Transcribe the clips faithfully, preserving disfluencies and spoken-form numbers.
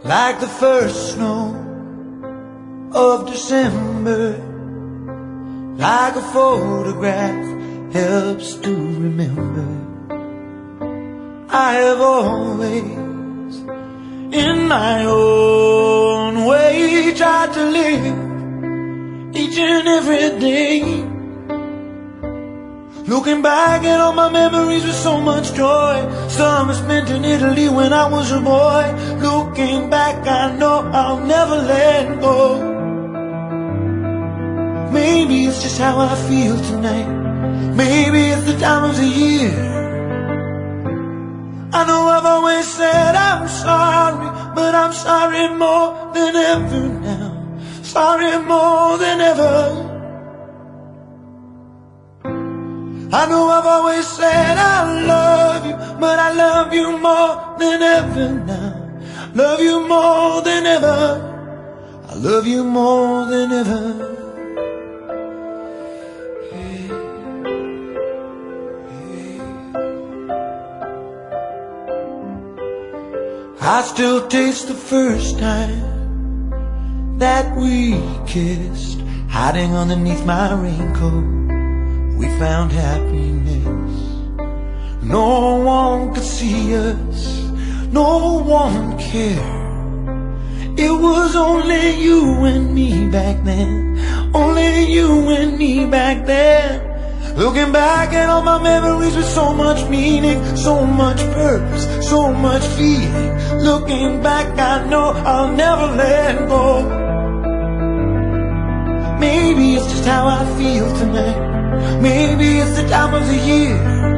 like the first snow of December, like a photograph helps to remember. I have always, in my own way, tried to live each and every day, looking back at all my memories with so much joy. Some are spent in Italy when I was a boy. Looking back, I know I'll never let go. Maybe it's just how I feel tonight. Maybe it's the time of the year. I know I've always said I'm sorry, but I'm sorry more than ever now. Sorry more than ever. I know I've always said I love you, but I love you more than ever now. Love you more than ever. I love you more than ever. Hey, hey. I still taste the first time that we kissed, hiding underneath my raincoat. We found happiness. No one could see us, no one cared. It was only you and me back then, only you and me back then. Looking back at all my memories with so much meaning, so much purpose, so much feeling. Looking back, I know I'll never let go. Maybe it's just how I feel tonight. Maybe it's the time of the year.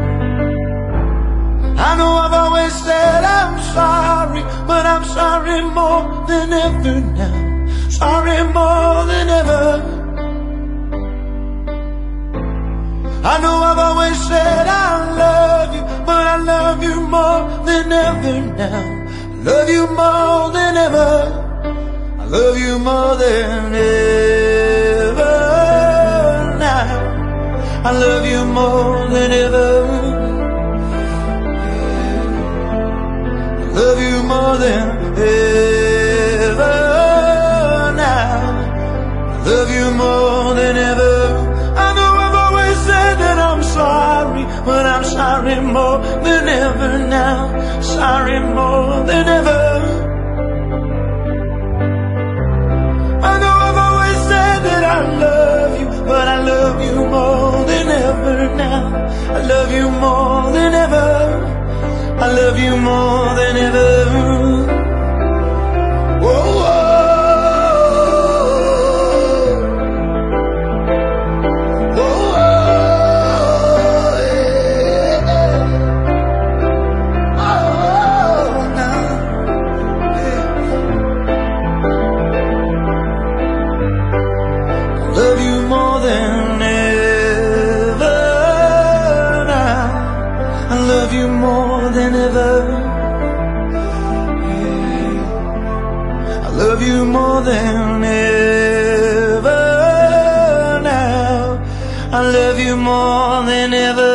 I know I've always said I'm sorry, but I'm sorry more than ever now. Sorry more than ever. I know I've always said I love you, but I love you more than ever now. I love you more than ever. I love you more than ever now. I love you more than ever. I love you more than ever now. I love you more than ever. I know I've always said that I'm sorry, but I'm sorry more than ever now. Sorry more than ever. I know I've always said that I love you, but I love you more than ever now. I love you more than ever. I love you more than ever. Whoa, whoa. More than ever now. I love you more than ever.